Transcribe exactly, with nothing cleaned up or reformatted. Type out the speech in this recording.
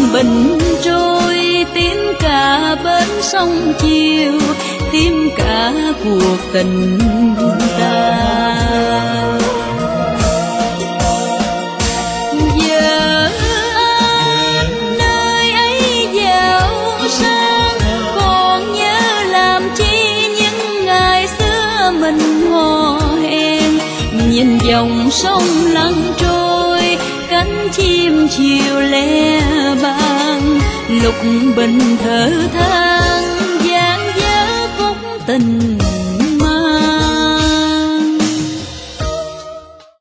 bình trôi, tìm cả bên sông chiều, tìm cả cuộc tình ta. Giờ anh nơi ấy giàu sang, còn nhớ làm chi những ngày xưa mình hò hẹn. Nhìn dòng sông lăn trôi, cánh chim chiều le bàng, lục bình thở than dang dở khúc tình